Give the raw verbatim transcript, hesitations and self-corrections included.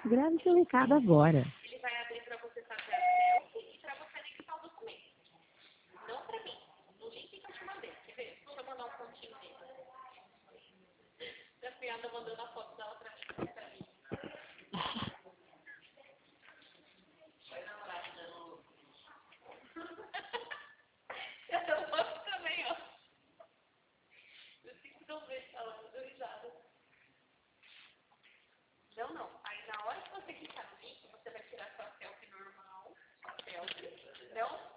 Grave seu recado agora. Ele vai abrir para você fazer a selfie e para você anexar o documento. Não para mim. No link que eu te mandei. Quer ver? Deixa eu mandar um pontinho dele. Minha cunhada mandando a foto dela para mim. Pra mim. Eu gosto também, ó. Eu sempre dou um beijo pra ela, eu dou risada. Não, não. Aí na hora que você clicar no link, você vai tirar sua selfie normal. Sua selfie. Não?